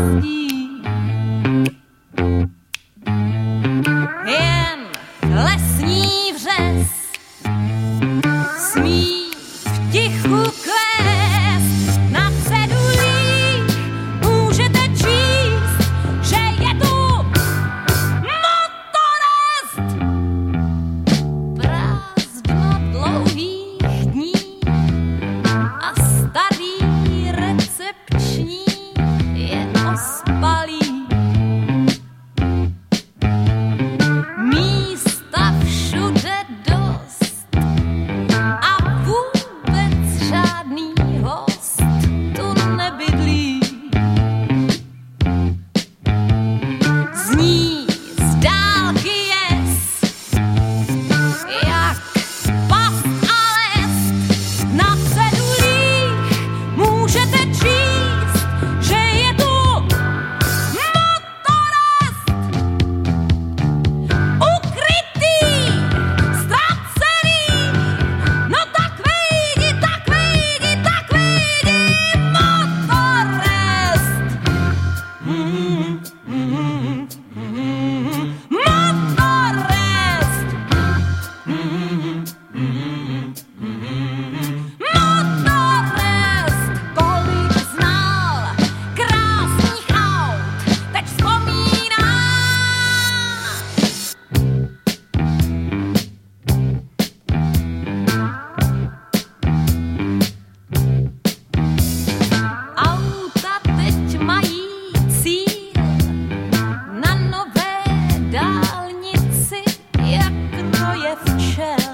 pastí. Jen lesní vřes smí v tichu kvést na cedulích. Můžete číst, že je tu motorist. Prázdno dlouhých dní a starý recepční je ospalý. Místa všude dost a vůbec žádný host tu nebydlí. Zní z dálky jest jak past a lest. Na cedulích můžete číst, že je tu motorist. Ukrytý, ztracený, no tak vejdi, tak vejdi, tak vejdi, motorist. Motorist. Motorist. Kolik znal krásných aut, teď vzpomíná. Auta teď mají cíl na nové dálnici, jak to je včel.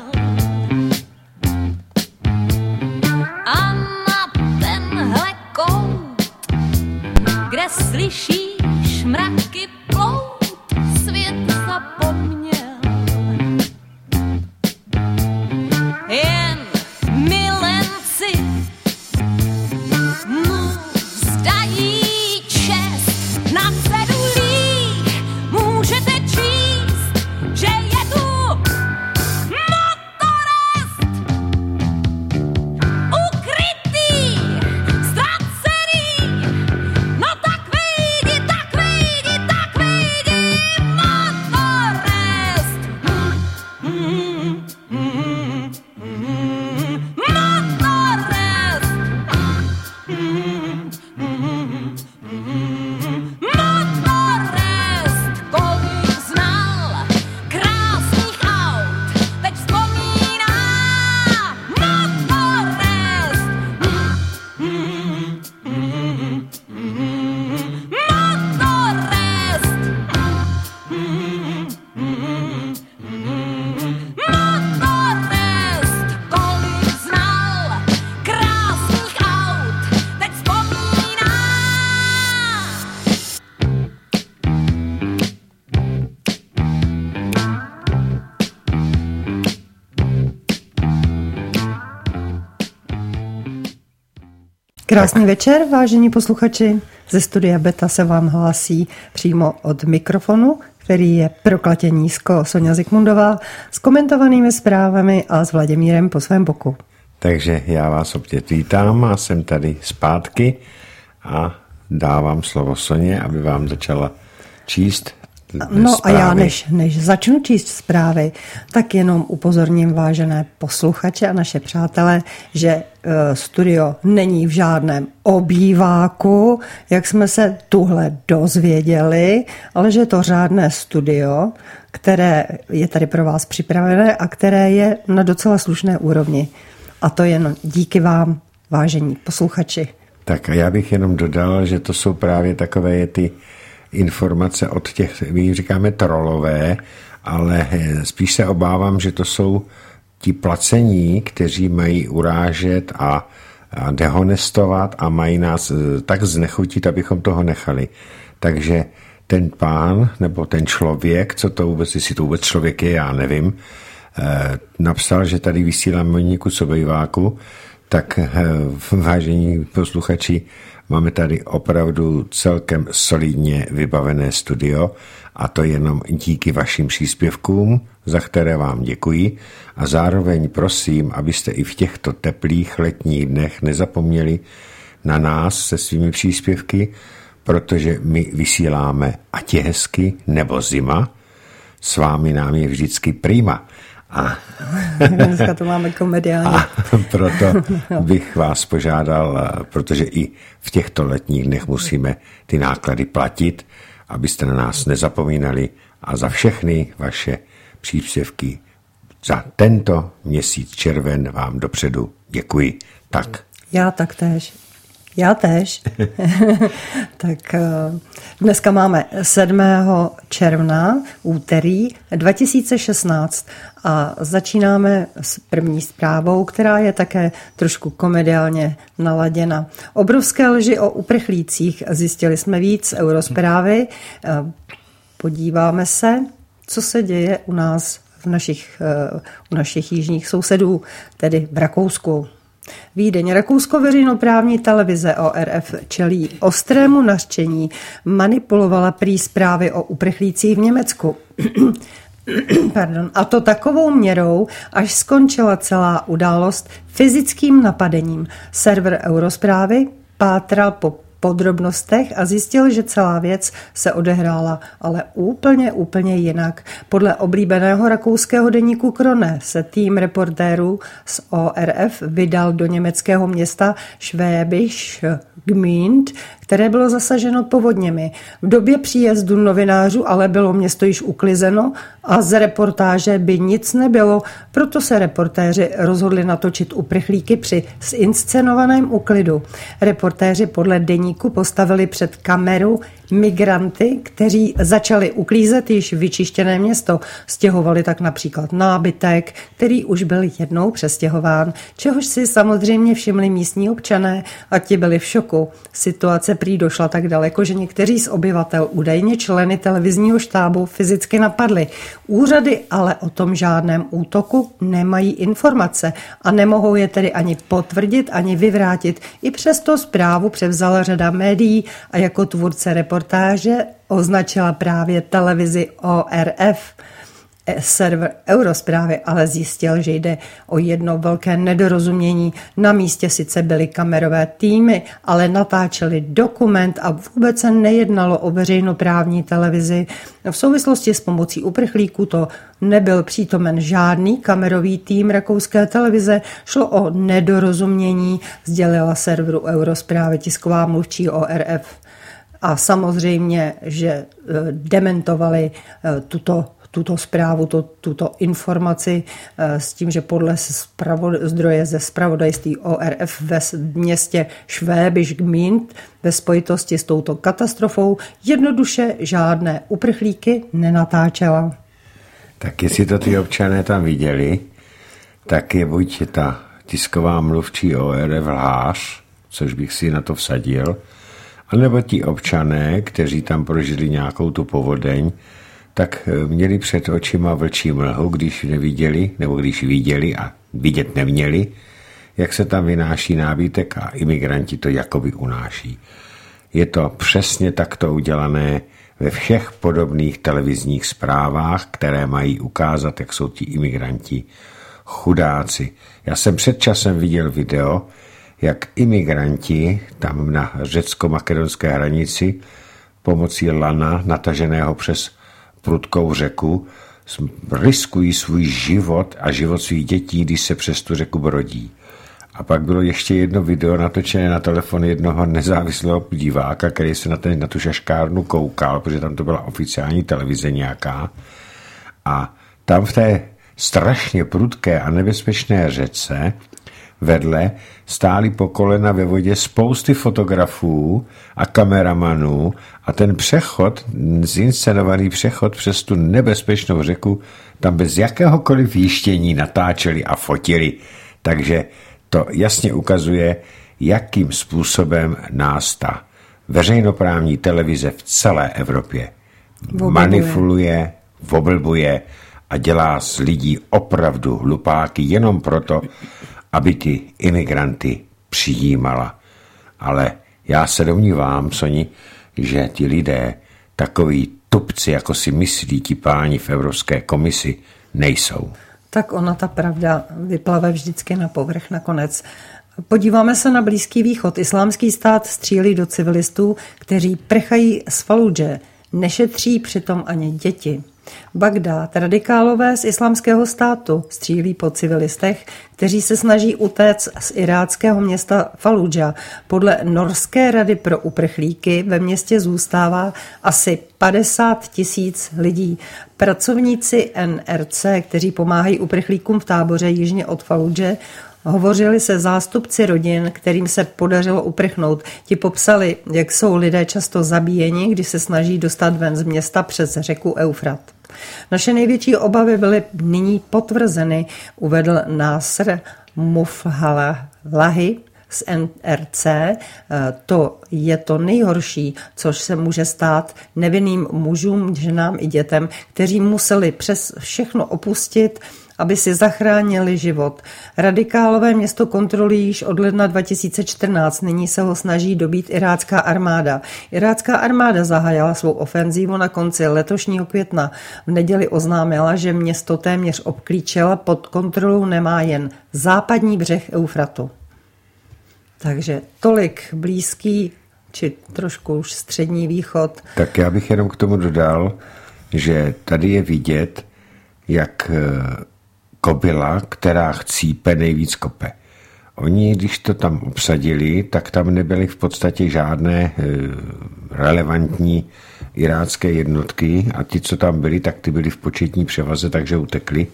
A na tenhle kout, kde slyšíš mraky plout, svět zapomněl. Jen milenci mu vzdají čest. Na cedulích můžete číst, že je tu motorist. Ukrytý, ztracený, no tak vejdi, tak vejdi, tak vejdi, motorist. Motorist. Motorist. Kolik znal krásných aut, teď vzpomíná. Motorist. Motorist. Motorist. Kolik znal krásných aut, teď vzpomíná. Krásný večer, vážení posluchači. Ze studia Beta se vám hlásí přímo od mikrofonu, který je proklatěnísko Soňa Zikmundová, s komentovanými zprávami a s Vladimírem po svém boku. Takže já vás opět vítám a jsem tady zpátky a dávám slovo Soně, aby vám začala číst No zprávy. a já než začnu číst zprávy, tak jenom upozorním vážené posluchače a naše přátelé, že studio není v žádném obýváku, jak jsme se tuhle dozvěděli, ale že je to řádné studio, které je tady pro vás připravené a které je na docela slušné úrovni. A to jen díky vám, vážení posluchači. Tak a já bych jenom dodal, že to jsou právě takové ty informace od těch, my říkáme trolové, ale spíš se obávám, že to jsou ti placení, kteří mají urážet a dehonestovat a mají nás tak znechutit, abychom toho nechali. Takže ten pán nebo ten člověk, co to vůbec, jestli to vůbec člověk je, já nevím, napsal, že tady vysílám Moníku z obýváku, tak vážení posluchači, máme tady opravdu celkem solidně vybavené studio a to jenom díky vašim příspěvkům, za které vám děkuji a zároveň prosím, abyste i v těchto teplých letních dnech nezapomněli na nás se svými příspěvky, protože my vysíláme ať je hezky nebo zima, s vámi nám je vždycky prima. A dneska to máme komediálně. A proto bych vás požádal, protože i v těchto letních dnech musíme ty náklady platit, abyste na nás nezapomínali, a za všechny vaše příspěvky za tento měsíc červen vám dopředu děkuji. Tak. Já též. Tak dneska máme 7. června, úterý 2016 a začínáme s první zprávou, která je také trošku komediálně naladěna. Obrovské lži o uprchlících, zjistili jsme víc Eurozprávy. Podíváme se, co se děje u nás u našich jižních sousedů, tedy v Rakousku. Vídeň. Rakousko veřejnoprávní televize ORF čelí ostrému nařčení, manipulovala prý zprávy o uprchlících v Německu. A to takovou měrou, až skončila celá událost fyzickým napadením. Server Eurozprávy pátral po podrobnostech a zjistil, že celá věc se odehrála, ale úplně jinak. Podle oblíbeného rakouského deníku Krone se tým reportérů z ORF vydal do německého města Schwäbisch Gmünd, které bylo zasaženo povodněmi. V době příjezdu novinářů ale bylo město již uklizeno a z reportáže by nic nebylo, proto se reportéři rozhodli natočit uprchlíky při zinscenovaném úklidu. Reportéři podle deníku postavili před kameru migranty, kteří začali uklízet již vyčištěné město. Stěhovali tak například nábytek, který už byl jednou přestěhován, čehož si samozřejmě všimli místní občané a ti byli v šoku. Situace prý došla tak daleko, že někteří z obyvatel údajně členy televizního štábu fyzicky napadli. Úřady ale o tom žádném útoku nemají informace a nemohou je tedy ani potvrdit, ani vyvrátit. I přesto zprávu převzala řada médií a jako tvůrce reportáže označila právě televizi ORF. Server Eurozprávy ale zjistil, že jde o jedno velké nedorozumění. Na místě sice byly kamerové týmy, ale natáčeli dokument a vůbec se nejednalo o veřejnoprávní televizi. V souvislosti s pomocí uprchlíků to nebyl přítomen žádný kamerový tým rakouské televize. Šlo o nedorozumění, sdělila serveru Eurozprávy tisková mluvčí ORF. A samozřejmě, že dementovali tuto zprávu, tuto informaci s tím, že podle zdroje ze zpravodajství ORF ve městě Schwäbisch Gmünd ve spojitosti s touto katastrofou jednoduše žádné uprchlíky nenatáčela. Tak jestli to ty občané tam viděli, tak je buď ta tisková mluvčí ORF lhář, což bych si na to vsadil, anebo ti občané, kteří tam prožili nějakou tu povodeň, tak měli před očima vlčí mlhu, když neviděli, nebo když viděli a vidět neměli, jak se tam vynáší nábytek a imigranti to jakoby unáší. Je to přesně takto udělané ve všech podobných televizních zprávách, které mají ukázat, jak jsou ti imigranti chudáci. Já jsem před časem viděl video, jak imigranti tam na řecko-makedonské hranici pomocí lana nataženého přes prudkou řeku riskují svůj život a život svých dětí, když se přes tu řeku brodí. A pak bylo ještě jedno video natočené na telefon jednoho nezávislého diváka, který se na tu šaškárnu koukal, protože tam to byla oficiální televize nějaká. A tam v té strašně prudké a nebezpečné řece vedle stáli po kolena ve vodě spousty fotografů a kameramanů a ten přechod, zinscenovaný přechod přes tu nebezpečnou řeku, tam bez jakéhokoliv jištění natáčeli a fotili. Takže to jasně ukazuje, jakým způsobem nás ta veřejnoprávní televize v celé Evropě manipuluje, oblbuje a dělá z lidí opravdu hlupáky jenom proto, aby ty imigranty přijímala. Ale já se domnívám, Soni, že ti lidé, takový tupci, jako si myslí ti páni v Evropské komisi, nejsou. Tak ona ta pravda vyplave vždycky na povrch nakonec. Podíváme se na Blízký východ. Islámský stát střílí do civilistů, kteří prchají z Faludže. Nešetří přitom ani děti. Bagdád. Radikálové z Islámského státu střílí po civilistech, kteří se snaží utéct z iráckého města Faludža. Podle Norské rady pro uprchlíky ve městě zůstává asi 50 000 lidí. Pracovníci NRC, kteří pomáhají uprchlíkům v táboře jižně od Faludže, hovořili se zástupci rodin, kterým se podařilo uprchnout. Ti popsali, jak jsou lidé často zabíjeni, když se snaží dostat ven z města přes řeku Eufrat. Naše největší obavy byly nyní potvrzeny, uvedl Nasr Mufhalahi z NRC. To je to nejhorší, což se může stát nevinným mužům, ženám i dětem, kteří museli přes všechno opustit, aby si zachránili život. Radikálové město kontrolují již od ledna 2014, nyní se ho snaží dobít irácká armáda. Irácká armáda zahájila svou ofenzívu na konci letošního května. V neděli oznámila, že město téměř obklíčila, pod kontrolou nemá jen západní břeh Eufratu. Takže tolik Blízký, či trošku už Střední východ. Tak já bych jenom k tomu dodal, že tady je vidět, jak kobila, která chcípe, nejvíc kope. Oni, když to tam obsadili, tak tam nebyly v podstatě žádné relevantní irácké jednotky a ti, co tam byli, tak ty byli v početní převaze, takže utekli.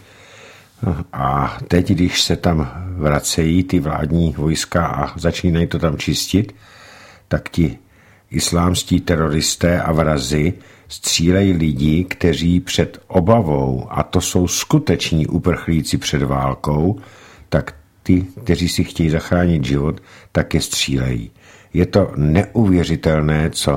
A teď, když se tam vracejí ty vládní vojska a začínají to tam čistit, tak ti islámští teroristé a vrazi střílejí lidi, kteří před obavou, a to jsou skuteční uprchlíci před válkou, tak ty, kteří si chtějí zachránit život, tak je střílejí. Je to neuvěřitelné, co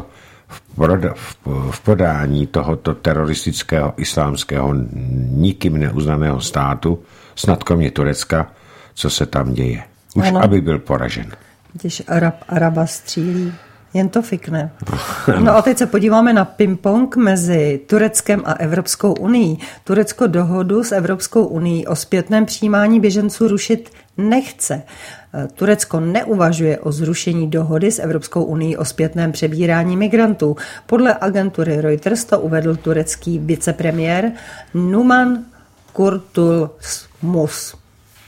v podání tohoto teroristického islámského nikým neuznaného státu, snad kromě Turecka, co se tam děje. Už ano. Aby byl poražen. Když Araba střílí, jen to fikne. No a teď se podíváme na ping-pong mezi Tureckem a Evropskou unií. Turecko dohodu s Evropskou unií o zpětném přijímání běženců rušit nechce. Turecko neuvažuje o zrušení dohody s Evropskou unií o zpětném přebírání migrantů. Podle agentury Reuters to uvedl turecký vicepremiér Numan Kurtulmus.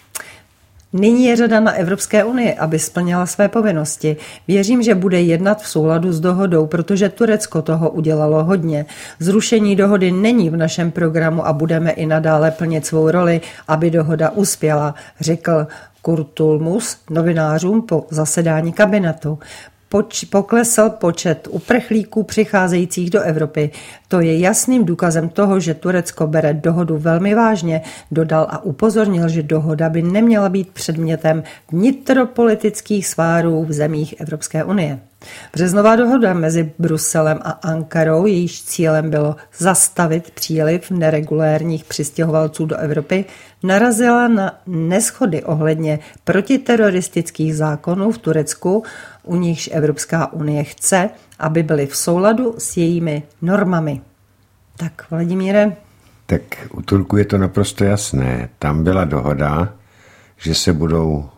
Nyní je řada na Evropské unii, aby splnila své povinnosti. Věřím, že bude jednat v souladu s dohodou, protože Turecko toho udělalo hodně. Zrušení dohody není v našem programu a budeme i nadále plnit svou roli, aby dohoda uspěla, řekl Kurtulmus novinářům po zasedání kabinetu. Poklesl počet uprchlíků přicházejících do Evropy. To je jasným důkazem toho, že Turecko bere dohodu velmi vážně, dodal a upozornil, že dohoda by neměla být předmětem vnitropolitických svárů v zemích Evropské unie. Březnová dohoda mezi Bruselem a Ankarou, jejíž cílem bylo zastavit příliv neregulérních přistěhovalců do Evropy, narazila na neshody ohledně protiteroristických zákonů v Turecku, u nichž Evropská unie chce, aby byly v souladu s jejími normami. Tak, Vladimíre? Tak u Turku je to naprosto jasné. Tam byla dohoda, že se budou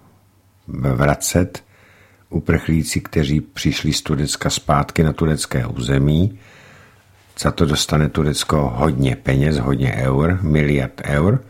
vracet uprchlíci, kteří přišli z Turecka zpátky na turecké území. Za to dostane Turecko hodně peněz, hodně eur, miliard eur.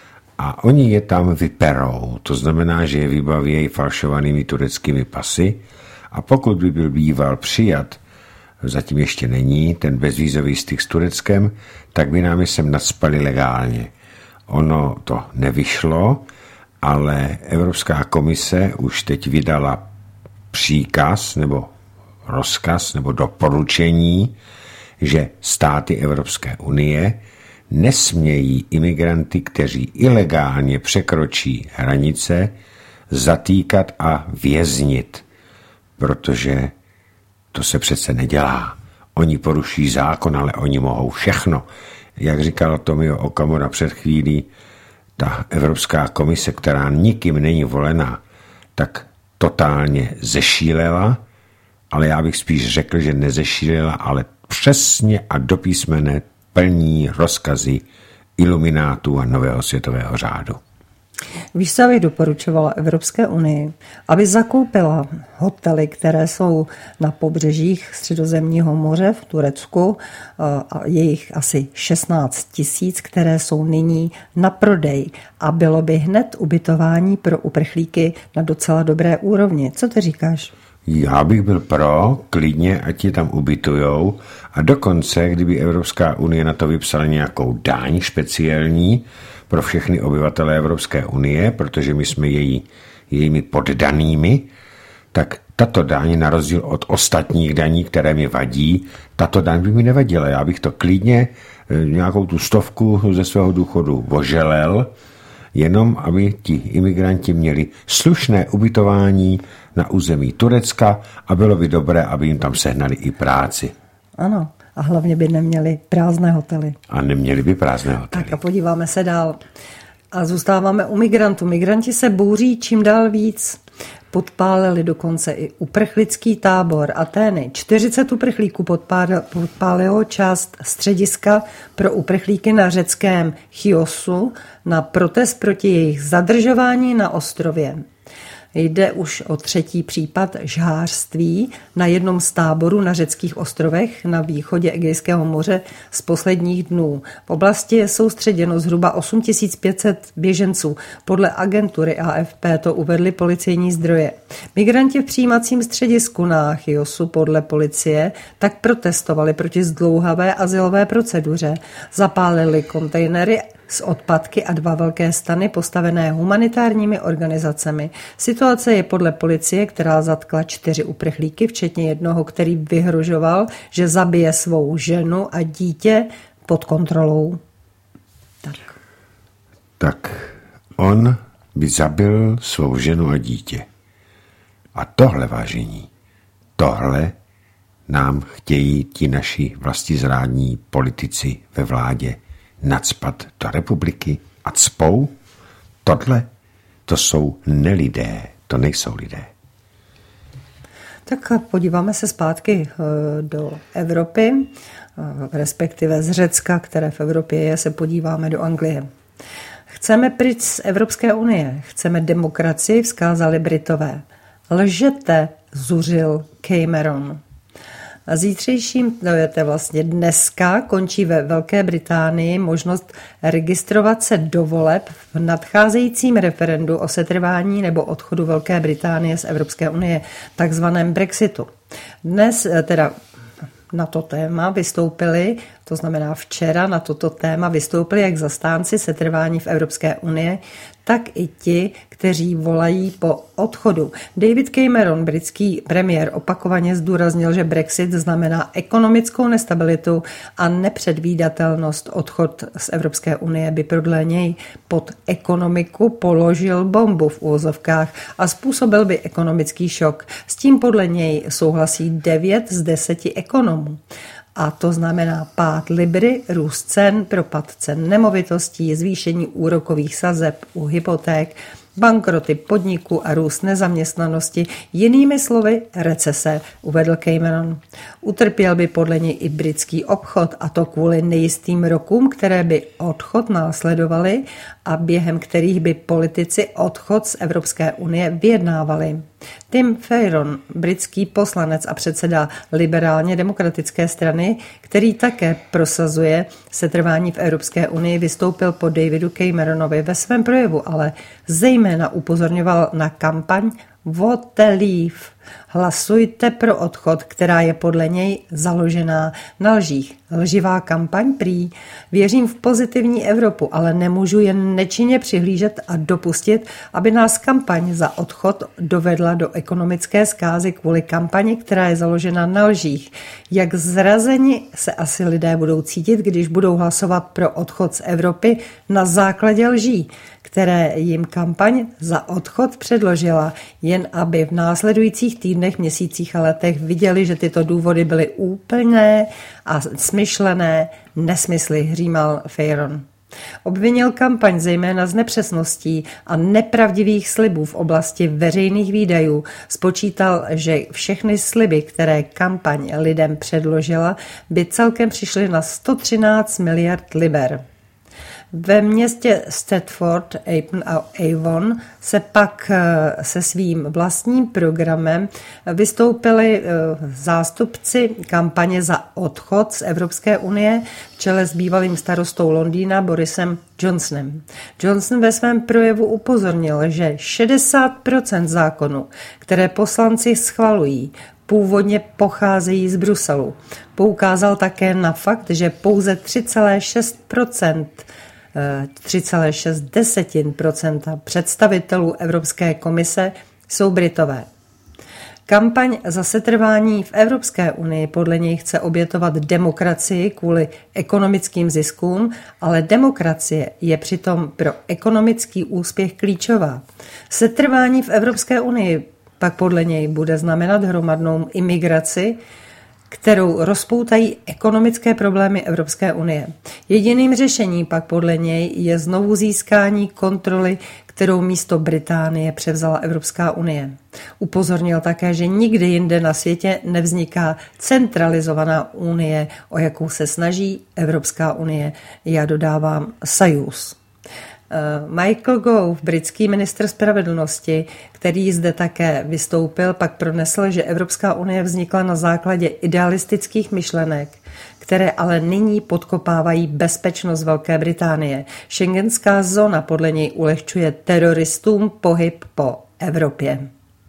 A oni je tam vyperou. To znamená, že je vybavějí falšovanými tureckými pasy. A pokud by byl býval přijat, zatím ještě není, ten bezvízový styk s Tureckem, tak by nám je sem nacpali legálně. Ono to nevyšlo, ale Evropská komise už teď vydala příkaz nebo rozkaz nebo doporučení, že státy Evropské unie nesmějí imigranty, kteří ilegálně překročí hranice, zatýkat a věznit, protože to se přece nedělá. Oni poruší zákon, ale oni mohou všechno. Jak říkal Tomio Okamura před chvílí, ta Evropská komise, která nikým není volená, tak totálně zešílela, ale já bych spíš řekl, že nezešílela, ale přesně a do písmene plní rozkazy iluminátů a nového světového řádu. Víš, co bych doporučovala Evropské unii, aby zakoupila hotely, které jsou na pobřežích Středozemního moře v Turecku, a je jich asi 16 000, které jsou nyní na prodej a bylo by hned ubytování pro uprchlíky na docela dobré úrovni. Co ty říkáš? Já bych byl pro, klidně, ať je tam ubytujou a dokonce, kdyby Evropská unie na to vypsala nějakou daň speciální pro všechny obyvatele Evropské unie, protože my jsme jejími poddanými, tak tato daň, na rozdíl od ostatních daní, které mi vadí, tato daň by mi nevadila. Já bych to klidně nějakou tu 100 ze svého důchodu oželel, jenom aby ti imigranti měli slušné ubytování na území Turecka a bylo by dobré, aby jim tam sehnali i práci. Ano, a hlavně by neměli prázdné hotely. A neměli by prázdné hotely. Tak a podíváme se dál. A zůstáváme u migrantů. Migranti se bouří čím dál víc. Podpálili dokonce i uprchlický tábor Atény. 40 uprchlíků podpálilo část střediska pro uprchlíky na řeckém Chiosu na protest proti jejich zadržování na ostrově. Jde už o 3. případ žhářství na jednom z táborů na řeckých ostrovech na východě Egejského moře z posledních dnů. V oblasti je soustředěno zhruba 8500 běženců. Podle agentury AFP to uvedly policejní zdroje. Migranti v přijímacím středisku na Chiosu podle policie tak protestovali proti zdlouhavé azylové proceduře. Zapálili kontejnery s odpadky a 2 velké stany postavené humanitárními organizacemi. Situace je podle policie, která zatkla 4 uprchlíky, včetně jednoho, který vyhrožoval, že zabije svou ženu a dítě, pod kontrolou. Tak on by zabil svou ženu a dítě. A tohle, vážení, tohle nám chtějí ti naši vlastizrádní politici ve vládě nacpat do republiky a cpou? Tohle, to jsou nelidé, to nejsou lidé. Tak podíváme se zpátky do Evropy, respektive z Řecka, které v Evropě je, se podíváme do Anglie. Chceme pryč z Evropské unie, chceme demokracii, vzkázali Britové. Lžete, zuřil Cameron. A zítřejším, to je vlastně dneska, končí ve Velké Británii možnost registrovat se do voleb v nadcházejícím referendu o setrvání nebo odchodu Velké Británie z Evropské unie, takzvaném Brexitu. Dnes teda na to téma vystoupili, to znamená včera na toto téma vystoupili jak zastánci setrvání v Evropské unii, tak i ti, kteří volají po odchodu. David Cameron, britský premiér, opakovaně zdůraznil, že Brexit znamená ekonomickou nestabilitu a nepředvídatelnost. Odchod z Evropské unie by podle něj pod ekonomiku položil bombu v úvozovkách a způsobil by ekonomický šok. S tím podle něj souhlasí 9 z 10 ekonomů. A to znamená pád libry, růst cen, propad cen nemovitostí, zvýšení úrokových sazeb u hypoték, bankroty podniků a růst nezaměstnanosti, jinými slovy recese, uvedl Cameron. Utrpěl by podle něj i britský obchod, a to kvůli nejistým rokům, které by odchod následovaly a během kterých by politici odchod z Evropské unie vyjednávali. Tim Farron, britský poslanec a předseda liberálně demokratické strany, který také prosazuje setrvání v Evropské unii, vystoupil po Davidu Cameronovi ve svém projevu, ale zejména upozorňoval na kampaň Vote Leave. Hlasujte pro odchod, která je podle něj založená na lžích. Lživá kampaň prý. Věřím v pozitivní Evropu, ale nemůžu jen nečinně přihlížet a dopustit, aby nás kampaň za odchod dovedla do ekonomické zkázy kvůli kampani, která je založena na lžích. Jak zrazeni se asi lidé budou cítit, když budou hlasovat pro odchod z Evropy na základě lží, které jim kampaň za odchod předložila, jen aby v následujících týdnech, měsících a letech viděli, že tyto důvody byly úplné a smyšlené nesmysly, hřímal Farron. Obvinil kampaň zejména z nepřesností a nepravdivých slibů v oblasti veřejných výdajů. Spočítal, že všechny sliby, které kampaň lidem předložila, by celkem přišly na 113 miliard liber. Ve městě Stratford upon Avon se pak se svým vlastním programem vystoupili zástupci kampaně za odchod z Evropské unie v čele s bývalým starostou Londýna Borisem Johnsonem. Johnson ve svém projevu upozornil, že 60% zákonů, které poslanci schvalují, původně pocházejí z Bruselu. Poukázal také na fakt, že pouze 3,6% představitelů Evropské komise jsou Britové. Kampaň za setrvání v Evropské unii podle něj chce obětovat demokracii kvůli ekonomickým ziskům, ale demokracie je přitom pro ekonomický úspěch klíčová. Setrvání v Evropské unii pak podle něj bude znamenat hromadnou imigraci, kterou rozpoutají ekonomické problémy Evropské unie. Jediným řešením pak podle něj je znovu získání kontroly, kterou místo Británie převzala Evropská unie. Upozornil také, že nikdy jinde na světě nevzniká centralizovaná unie, o jakou se snaží Evropská unie. Já dodávám Sajus. Michael Gove, britský ministr spravedlnosti, který zde také vystoupil, pak pronesl, že Evropská unie vznikla na základě idealistických myšlenek, které ale nyní podkopávají bezpečnost Velké Británie. Schengenská zóna podle něj ulehčuje teroristům pohyb po Evropě.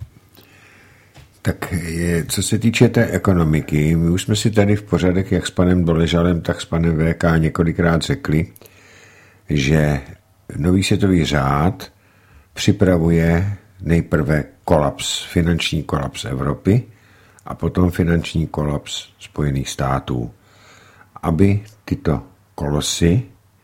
Tak co se týče té ekonomiky, my už jsme si tady v pořadech jak s panem Doležalem, tak s panem VK několikrát řekli, že nový světový řád připravuje nejprve finanční kolaps Evropy a potom finanční kolaps Spojených států, aby tyto kolosy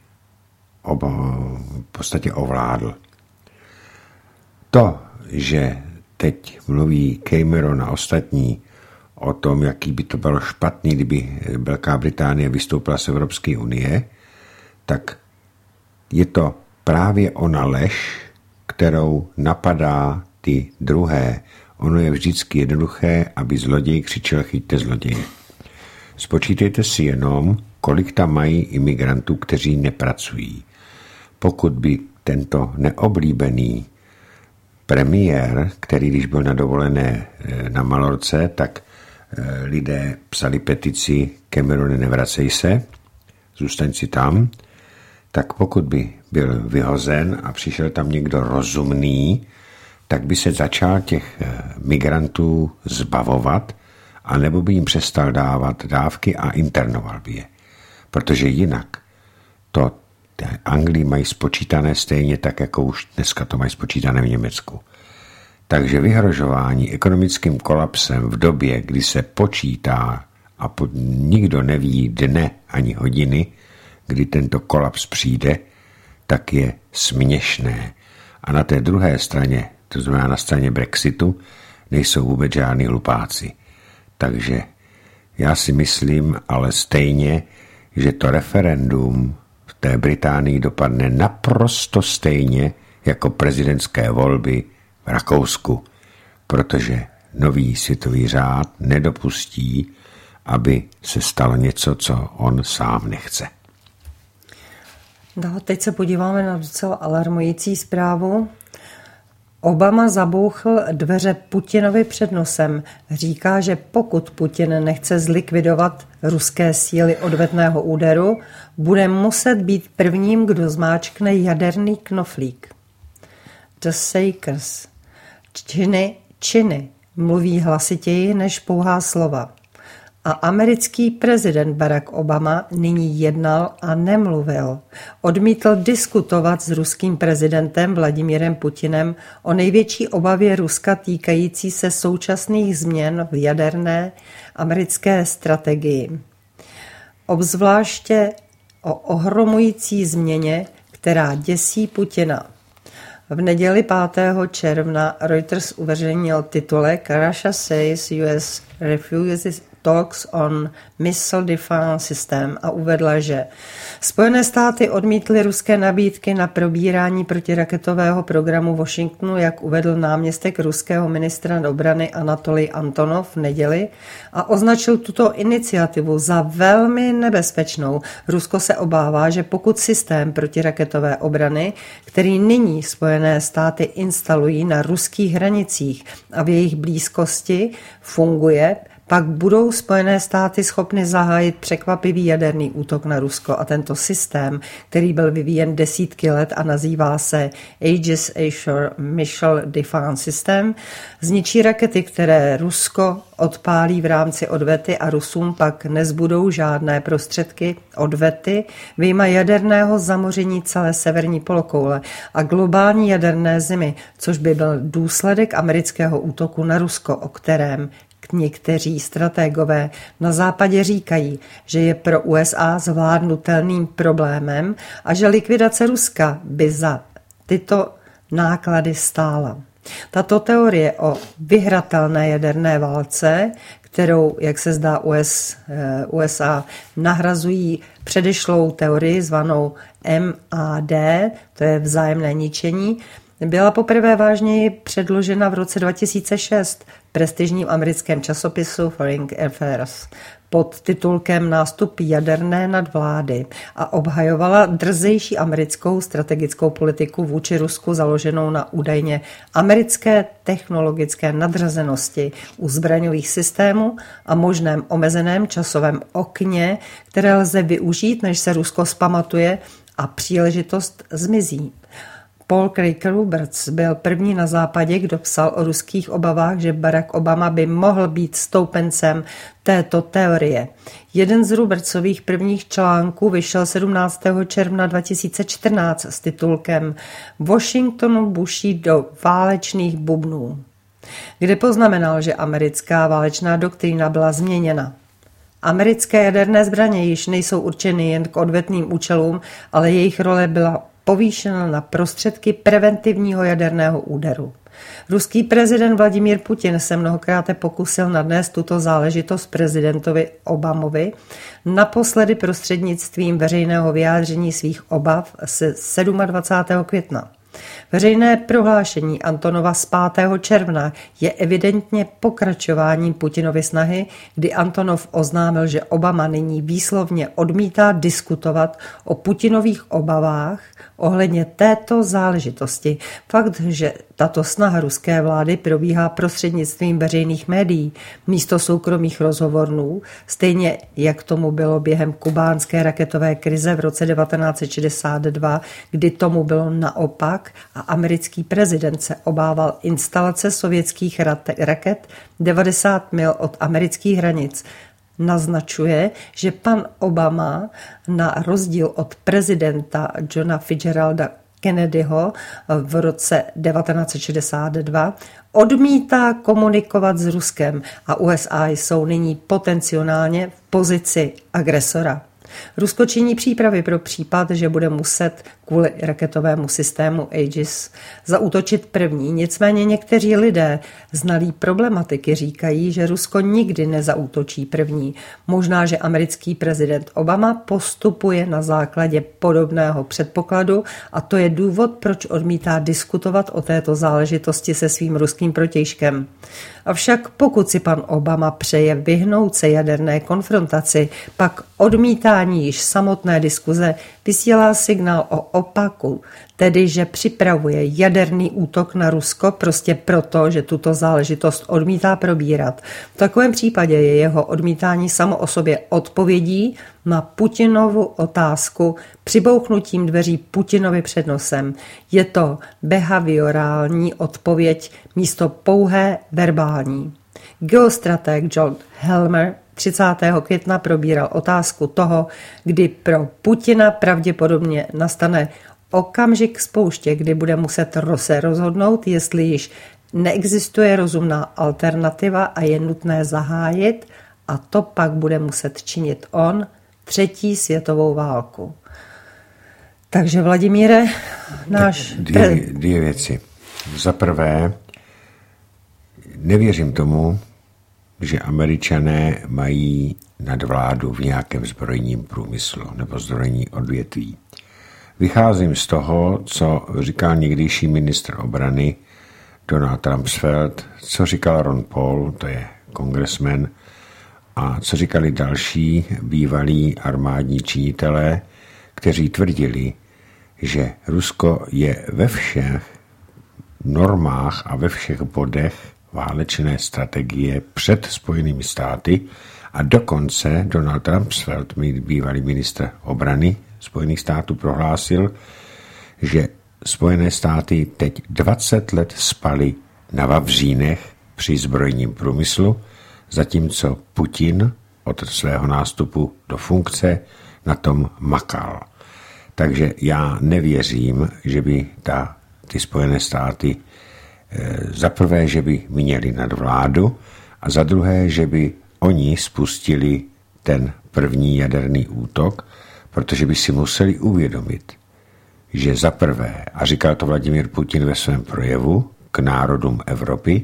v podstatě ovládl. To, že teď mluví Cameron a ostatní o tom, jaký by to bylo špatný, kdyby Velká Británie vystoupila z Evropské unie, tak je to právě ona lež, kterou napadá ty druhé. Ono je vždycky jednoduché, aby zloděj křičel chyťte zloděje. Spočítejte si jenom, kolik tam mají imigrantů, kteří nepracují. Pokud by tento neoblíbený premiér, který když byl na dovolené na Malorce, tak lidé psali petici Camerone, nevracej se, zůstaň si tam, tak pokud by byl vyhozen a přišel tam někdo rozumný, tak by se začal těch migrantů zbavovat, anebo by jim přestal dávat dávky a internoval by je. Protože jinak to Anglii mají spočítané stejně tak, jako už dneska to mají spočítané v Německu. Takže vyhrožování ekonomickým kolapsem v době, kdy se počítá a nikdo neví dne ani hodiny, kdy tento kolaps přijde, tak je směšné. A na té druhé straně, to znamená na straně Brexitu, nejsou vůbec žádný hlupáci. Takže já si myslím ale stejně, že to referendum v té Británii dopadne naprosto stejně jako prezidentské volby v Rakousku, protože nový světový řád nedopustí, aby se stalo něco, co on sám nechce. No, teď se podíváme na docela alarmující zprávu. Obama zabouchl dveře Putinovi před nosem. Říká, že pokud Putin nechce zlikvidovat ruské síly odvetného úderu, bude muset být prvním, kdo zmáčkne jaderný knoflík. The Sakers. Činy mluví hlasitěji než pouhá slova. A americký prezident Barack Obama nyní jednal a nemluvil. Odmítl diskutovat s ruským prezidentem Vladimirem Putinem o největší obavě Ruska týkající se současných změn v jaderné americké strategii. Obzvláště o ohromující změně, která děsí Putina. V neděli 5. června Reuters uveřejnil titulek Russia says US refuses Talks on Missile Defense System a uvedla, že Spojené státy odmítly ruské nabídky na probírání protiraketového programu Washingtonu, jak uvedl náměstek ruského ministra obrany Anatolij Antonov v neděli a označil tuto iniciativu za velmi nebezpečnou. Rusko se obává, že pokud systém protiraketové obrany, který nyní Spojené státy instalují na ruských hranicích a v jejich blízkosti, funguje, pak budou Spojené státy schopny zahájit překvapivý jaderný útok na Rusko a tento systém, který byl vyvíjen desítky let a nazývá se Aegis Ashore Missile Defense System, zničí rakety, které Rusko odpálí v rámci odvety a Rusům pak nezbudou žádné prostředky odvety vyjma jaderného zamoření celé severní polokoule a globální jaderné zimy, což by byl důsledek amerického útoku na Rusko, o kterém někteří strategové na západě říkají, že je pro USA zvládnutelným problémem a že likvidace Ruska by za tyto náklady stála. Tato teorie o vyhratelné jaderné válce, kterou, jak se zdá, USA nahrazují předešlou teorii zvanou MAD, to je vzájemné ničení, byla poprvé vážněji předložena v roce 2006 v prestižním americkém časopisu Foreign Affairs pod titulkem Nástup jaderné nadvlády a obhajovala drzejší americkou strategickou politiku vůči Rusku založenou na údajně americké technologické nadřazenosti u zbraňových systémů a možném omezeném časovém okně, které lze využít, než se Rusko zpamatuje a příležitost zmizí. Paul Craig Roberts byl první na západě, kdo psal o ruských obavách, že Barack Obama by mohl být stoupencem této teorie. Jeden z Robertsových prvních článků vyšel 17. června 2014 s titulkem Washingtonu buší do válečných bubnů, kde poznamenal, že americká válečná doktrína byla změněna. Americké jaderné zbraně již nejsou určeny jen k odvetným účelům, ale jejich role byla povýšena na prostředky preventivního jaderného úderu. Ruský prezident Vladimír Putin se mnohokrát pokusil nadnést tuto záležitost prezidentovi Obamovi, naposledy prostřednictvím veřejného vyjádření svých obav se 27. května. Veřejné prohlášení Antonova z 5. června je evidentně pokračováním Putinovy snahy, kdy Antonov oznámil, že Obama nyní výslovně odmítá diskutovat o Putinových obavách ohledně této záležitosti. Fakt, že tato snaha ruské vlády probíhá prostřednictvím veřejných médií místo soukromých rozhovorů, stejně jak tomu bylo během kubánské raketové krize v roce 1962, kdy tomu bylo naopak a americký prezident se obával instalace sovětských raket 90 mil od amerických hranic, naznačuje, že pan Obama na rozdíl od prezidenta Johna Fitzgeralda Kennedyho v roce 1962 odmítá komunikovat s Ruskem a USA jsou nyní potenciálně v pozici agresora. Rusko činí přípravy pro případ, že bude muset kvůli raketovému systému Aegis zaútočit první. Nicméně někteří lidé znalí problematiky říkají, že Rusko nikdy nezaútočí první. Možná, že americký prezident Obama postupuje na základě podobného předpokladu a to je důvod, proč odmítá diskutovat o této záležitosti se svým ruským protějškem. Avšak pokud si pan Obama přeje vyhnout se jaderné konfrontaci, pak odmítání již samotné diskuze vysílá signál o opaku, tedy že připravuje jaderný útok na Rusko prostě proto, že tuto záležitost odmítá probírat. V takovém případě je jeho odmítání samo o sobě odpovědí na Putinovu otázku přibouchnutím dveří Putinovi před nosem. Je to behaviorální odpověď místo pouhé verbální. Geostrateg John Helmer 30. května probíral otázku toho, kdy pro Putina pravděpodobně nastane okamžik spouště, kdy bude muset se rozhodnout, jestli již neexistuje rozumná alternativa a je nutné zahájit, a to pak bude muset činit on, 3. světovou válku. Takže Vladimíre, náš... Dvě věci. Za prvé, nevěřím tomu, že Američané mají nadvládu v nějakém zbrojním průmyslu nebo zbrojní odvětví. Vycházím z toho, co říkal někdejší ministr obrany Donald Rumsfeld, co říkal Ron Paul, to je kongresmen, a co říkali další bývalí armádní činitelé, kteří tvrdili, že Rusko je ve všech normách a ve všech bodech válečné strategie před Spojenými státy a dokonce Donald Rumsfeld, bývalý ministr obrany Spojených států, prohlásil, že Spojené státy teď 20 let spaly na vavřínech při zbrojním průmyslu, zatímco Putin od svého nástupu do funkce na tom makal. Takže já nevěřím, že by ty Spojené státy za prvé, že by měli nadvládu a za druhé, že by oni spustili ten první jaderný útok, protože by si museli uvědomit, že za prvé, a říkal to Vladimír Putin ve svém projevu k národům Evropy,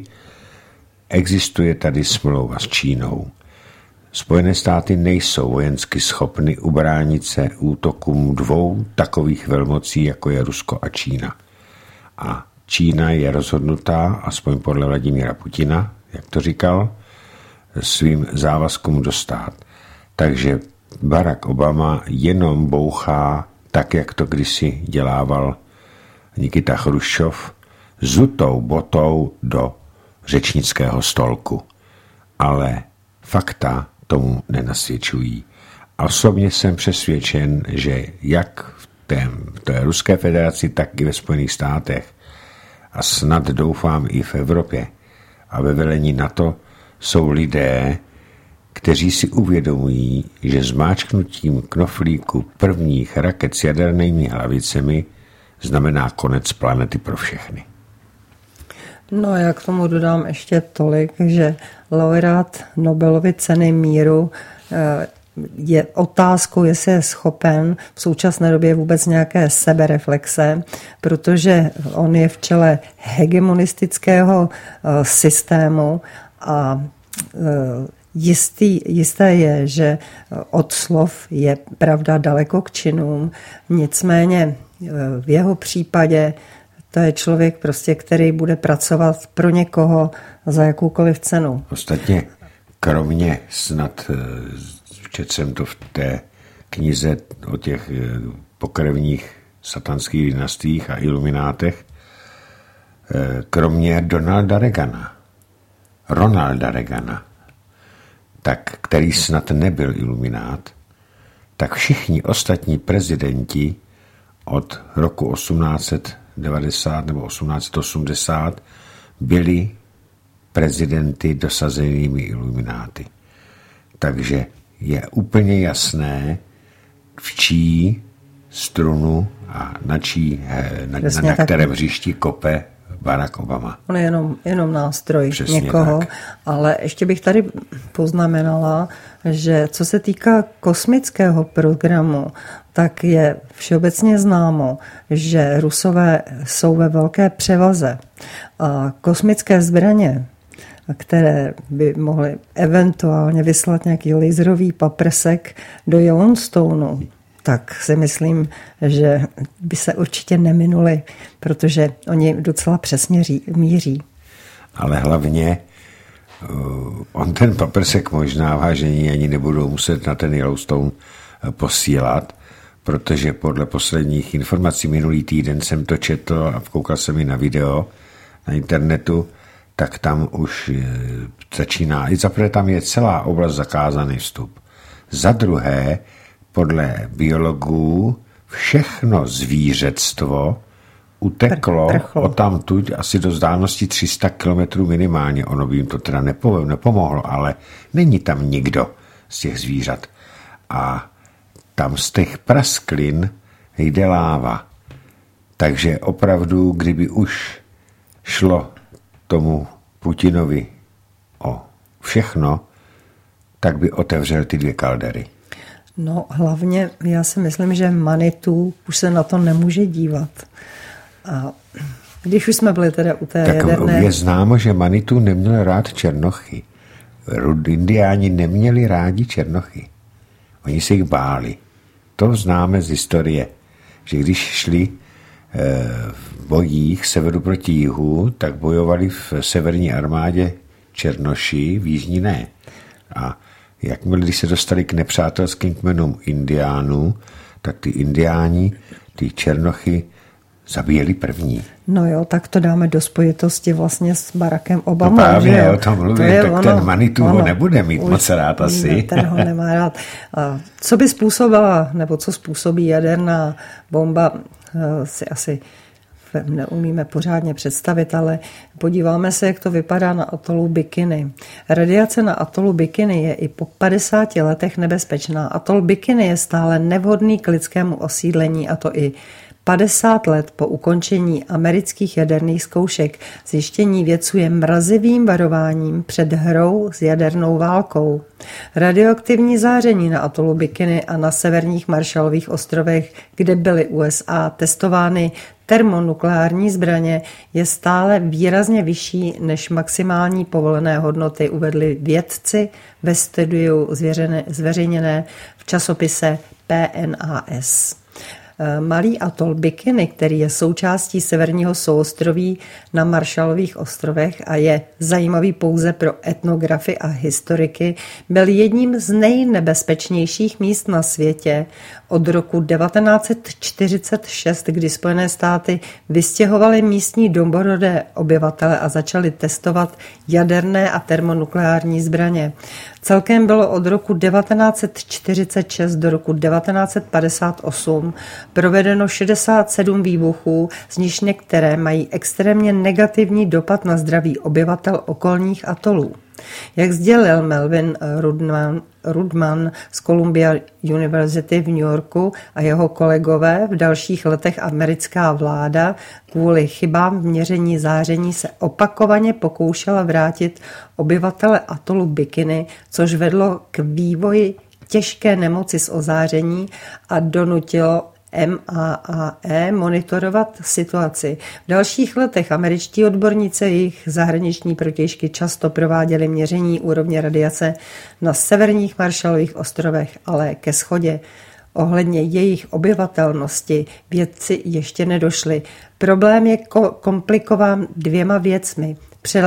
existuje tady smlouva s Čínou. Spojené státy nejsou vojensky schopny ubránit se útokům dvou takových velmocí, jako je Rusko a Čína. A Čína je rozhodnutá, aspoň podle Vladimíra Putina, jak to říkal, svým závazkům dostát. Takže Barack Obama jenom bouchá, tak jak to kdysi dělával Nikita Chruščov, zutou botou do řečnického stolku. Ale fakta tomu nenasvědčují. A osobně jsem přesvědčen, že jak v té Ruské federaci, tak i ve Spojených státech a snad doufám i v Evropě a ve velení NATO jsou lidé, kteří si uvědomují, že zmáčknutím knoflíku prvních raket s jadernými hlavicemi znamená konec planety pro všechny. No, já k tomu dodám ještě tolik, že laureát Nobelovy ceny míru je otázkou, jestli je schopen v současné době vůbec nějaké sebereflexe, protože on je v čele hegemonistického systému a jisté je, že od slov je pravda daleko k činům, nicméně v jeho případě to je člověk prostě, který bude pracovat pro někoho za jakoukoliv cenu. Ostatně kromě snad, četl jsem to v té knize o těch pokrevních satanských dynastiích a iluminátech, kromě Ronalda Reagana, tak, který snad nebyl iluminát, tak všichni ostatní prezidenti od roku 1890 nebo 1880 byli prezidenty dosazenými ilumináty. Takže je úplně jasné, v čí strunu a na kterém hřišti kope Barack Obama. On je jenom nástroj Přesně někoho, tak. Ale ještě bych tady poznamenala, že co se týká kosmického programu, tak je všeobecně známo, že Rusové jsou ve velké převaze a kosmické zbraně, které by mohly eventuálně vyslat nějaký laserový paprsek do Yellowstoneu, tak si myslím, že by se určitě neminuli, protože oni docela přesně míří. Ale hlavně on ten paprsek možná, vážení, ani nebudou muset na ten Yellowstone posílat, protože podle posledních informací minulý týden jsem to četl a koukal jsem i na video na internetu, tak tam už začíná, i zaprvé tam je celá oblast zakázaný vstup. Za druhé, podle biologů, všechno zvířectvo uteklo odtamtud asi do vzdálenosti 300 kilometrů minimálně. Ono by jim to teda nepomohlo, ale není tam nikdo z těch zvířat. A tam z těch prasklin jde láva. Takže opravdu, kdyby už šlo tomu Putinovi o všechno, tak by otevřel ty dvě kaldery. No hlavně já si myslím, že Manitou už se na to nemůže dívat. A když už jsme byli teda u té tak jaderné... je známo, že Manitou neměl rád černochy. Indiáni neměli rádi černochy. Oni se jich báli. To známe z historie, že když šli v bojích severu proti jihu, tak bojovali v severní armádě černoši, v jižní ne. A jakmile když se dostali k nepřátelským kmenům indiánů, tak ty indiáni, ty černochy zabíjeli první. No jo, tak to dáme do spojitosti vlastně s Barackem Obamou. No právě, o tom mluvím, tak ono, ten Manitou ho nebude mít moc rád asi. Ten ho nemá rád. A co by způsobila, nebo co způsobí jaderná bomba, si asi neumíme pořádně představit, ale podíváme se, jak to vypadá na atolu Bikini. Radiace na atolu Bikini je i po 50 letech nebezpečná. Atol Bikini je stále nevhodný k lidskému osídlení, a to i 50 let po ukončení amerických jaderných zkoušek. Zjištění vědců je mrazivým varováním před hrou s jadernou válkou. Radioaktivní záření na atolu Bikini a na severních Marshallových ostrovech, kde byly USA testovány termonukleární zbraně, je stále výrazně vyšší než maximální povolené hodnoty, uvedli vědci ve studiu zveřejněné v časopise PNAS. Malý atol Bikini, který je součástí severního souostroví na Marshallových ostrovech a je zajímavý pouze pro etnografy a historiky, byl jedním z nejnebezpečnějších míst na světě od roku 1946, kdy Spojené státy vystěhovaly místní domorodé obyvatele a začaly testovat jaderné a termonukleární zbraně. Celkem bylo od roku 1946 do roku 1958 provedeno 67 výbuchů, z nichž některé mají extrémně negativní dopad na zdraví obyvatel okolních atolů. Jak sdělil Melvin Rudman z Columbia University v New Yorku a jeho kolegové, v dalších letech americká vláda kvůli chybám v měření záření se opakovaně pokoušela vrátit obyvatele atolu Bikini, což vedlo k vývoji těžké nemoci z ozáření a donutilo MAAE monitorovat situaci. V dalších letech američtí odborníci a jejich zahraniční protějšky často prováděli měření úrovně radiace na severních Marshallových ostrovech, ale ke shodě ohledně jejich obyvatelnosti vědci ještě nedošli. Problém je komplikován dvěma věcmi.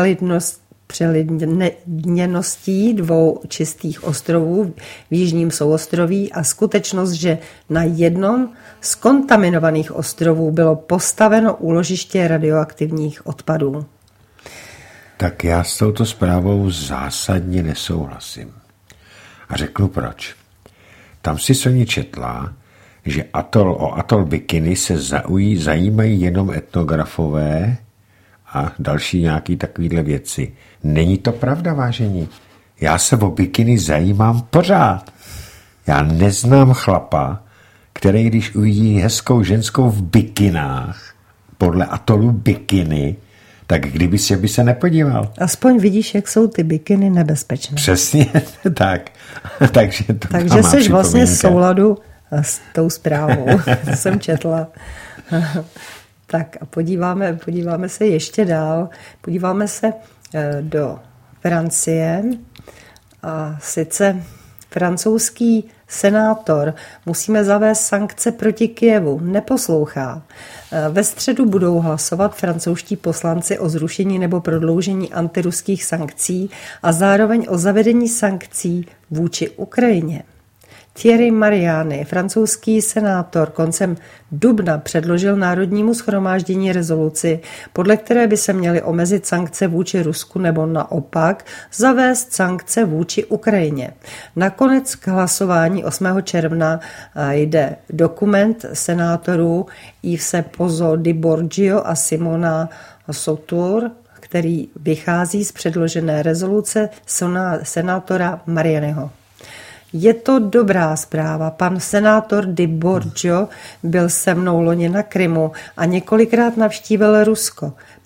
Přelidněností dvou čistých ostrovů v jižním souostroví a skutečnost, že na jednom z kontaminovaných ostrovů bylo postaveno úložiště radioaktivních odpadů. Tak já s touto zprávou zásadně nesouhlasím. A řeknu proč. Tam si Soně četla, že o atol Bikini se zajímají jenom etnografové a další nějaký takovýhle věci. Není to pravda, vážení. Já se o bikiny zajímám pořád. Já neznám chlapa, který když uvidí hezkou ženskou v bikinách podle atolu Bikini, tak kdyby by se nepodíval. Aspoň vidíš, jak jsou ty bikiny nebezpečné. Přesně tak. Takže jsi vlastně v souladu s tou zprávou. To jsem četla. Tak a podíváme se ještě dál. Podíváme se do Francie. A sice francouzský senátor musíme zavést sankce proti Kyjevu. Neposlouchá. Ve středu budou hlasovat francouzští poslanci o zrušení nebo prodloužení antiruských sankcí a zároveň o zavedení sankcí vůči Ukrajině. Thierry Mariani, francouzský senátor, koncem dubna předložil Národnímu shromáždění rezoluci, podle které by se měly omezit sankce vůči Rusku nebo naopak zavést sankce vůči Ukrajině. Nakonec k hlasování 8. června jde dokument senátorů Yvese Pozzo di Borgio a Simona Sautour, který vychází z předložené rezoluce senátora Marianiho. Je to dobrá zpráva. Pan senátor Di Borgio byl se mnou loni na Krymu a několikrát navštívil Rusko.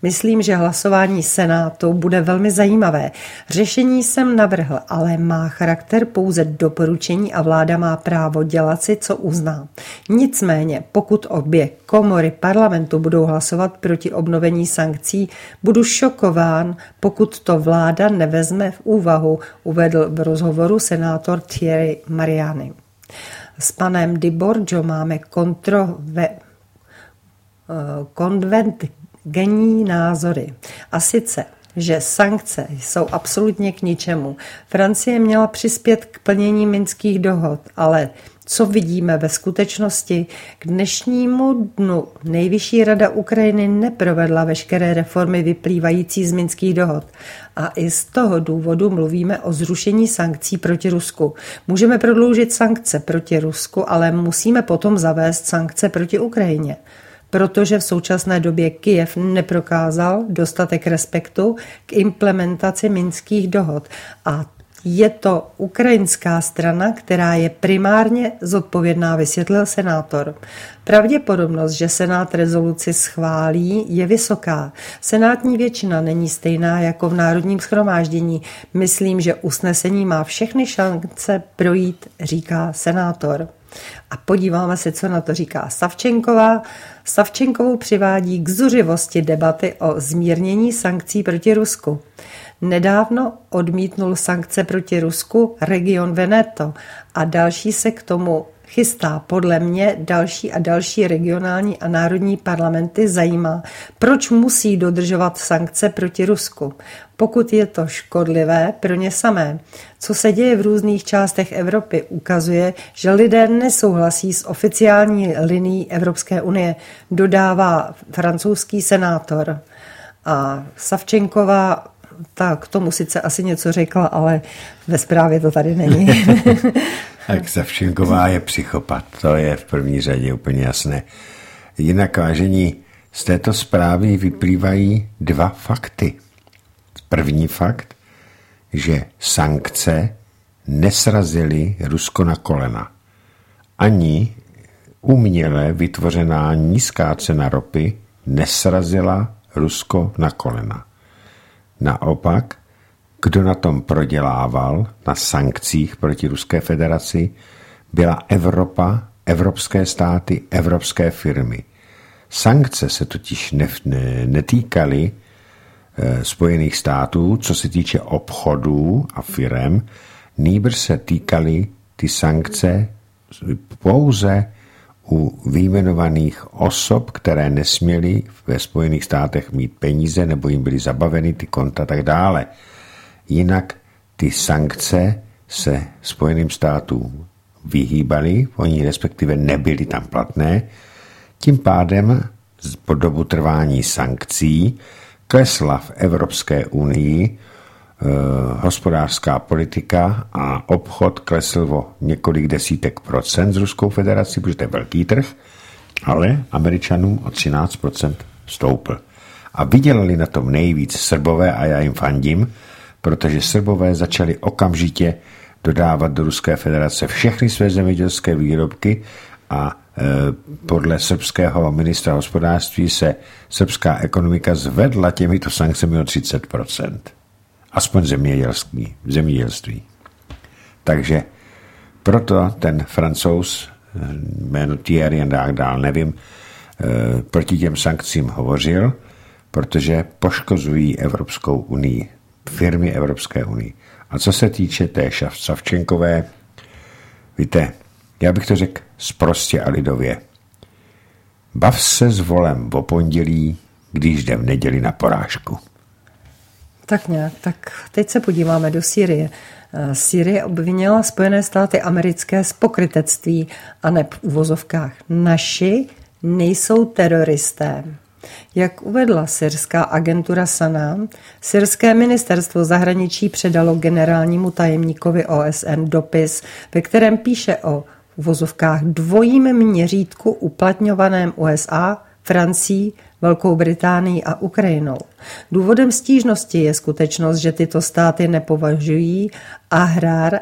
Myslím, že hlasování Senátu bude velmi zajímavé. Řešení jsem navrhl, ale má charakter pouze doporučení a vláda má právo dělat si, co uzná. Nicméně, pokud obě komory parlamentu budou hlasovat proti obnovení sankcí, budu šokován, pokud to vláda nevezme v úvahu, uvedl v rozhovoru senátor Thierry Mariani. S panem Di Borgio máme konvergentní názory. A sice, že sankce jsou absolutně k ničemu. Francie měla přispět k plnění minských dohod, ale co vidíme ve skutečnosti? K dnešnímu dnu Nejvyšší rada Ukrajiny neprovedla veškeré reformy vyplývající z minských dohod. A i z toho důvodu mluvíme o zrušení sankcí proti Rusku. Můžeme prodloužit sankce proti Rusku, ale musíme potom zavést sankce proti Ukrajině. Protože v současné době Kyjev neprokázal dostatek respektu k implementaci minských dohod. A je to ukrajinská strana, která je primárně zodpovědná, vysvětlil senátor. Pravděpodobnost, že Senát rezoluci schválí, je vysoká. Senátní většina není stejná jako v Národním shromáždění. Myslím, že usnesení má všechny šance projít, říká senátor. A podíváme se, co na to říká Savčenková. Savčenkovou přivádí k zuřivosti debaty o zmírnění sankcí proti Rusku. Nedávno odmítnul sankce proti Rusku region Veneto a další se k tomu chystá. Podle mě další a další regionální a národní parlamenty zajímá, proč musí dodržovat sankce proti Rusku, pokud je to škodlivé pro ně samé. Co se děje v různých částech Evropy, ukazuje, že lidé nesouhlasí s oficiální linií Evropské unie, dodává francouzský senátor. A Savčenková ta k tomu sice asi něco řekla, ale ve zprávě to tady není. Tak Savčenková je psychopat, to je v první řadě úplně jasné. Jinak, vážení, z této zprávy vyplývají dva fakty. První fakt, že sankce nesrazily Rusko na kolena. Ani uměle vytvořená nízká cena ropy nesrazila Rusko na kolena. Naopak, kdo na tom prodělával, na sankcích proti Ruské federaci, byla Evropa, evropské státy, evropské firmy. Sankce se totiž netýkaly Spojených států, co se týče obchodů a firem, nýbrž se týkaly ty sankce pouze u vyjmenovaných osob, které nesměly ve Spojených státech mít peníze nebo jim byly zabaveny ty konta a tak dále. Jinak ty sankce se Spojeným státům vyhýbaly, oni respektive nebyly tam platné, tím pádem po dobu trvání sankcí klesla v Evropské unii hospodářská politika a obchod klesl o několik desítek procent s Ruskou federací, protože to je velký trh, ale Američanům o 13% stoupl. A vydělali na tom nejvíc Srbové a já jim fandím, protože Srbové začali okamžitě dodávat do Ruské federace všechny své zemědělské výrobky a podle srbského ministra hospodářství se srbská ekonomika zvedla těmito sankcemi o 30%. Aspoň zemědělství. Takže proto ten Francouz, jméno Thierry a tak dál, nevím, proti těm sankcím hovořil, protože poškozují Evropskou unii, firmy Evropské unii. A co se týče té Savčenkové, víte, já bych to řekl sprostě a lidově. Bav se s volem o pondělí, když jde v neděli na porážku. Tak nějak, tak teď se podíváme do Sýrie. Sýrie obvinila Spojené státy americké z pokrytectví a ne v uvozovkách. Naši nejsou teroristé. Jak uvedla syrská agentura SANA, syrské ministerstvo zahraničí předalo generálnímu tajemníkovi OSN dopis, ve kterém píše o v uvozovkách dvojím měřítku uplatňovaném USA, Francií, Velkou Británií a Ukrajinou. Důvodem stížnosti je skutečnost, že tyto státy nepovažují Ahrar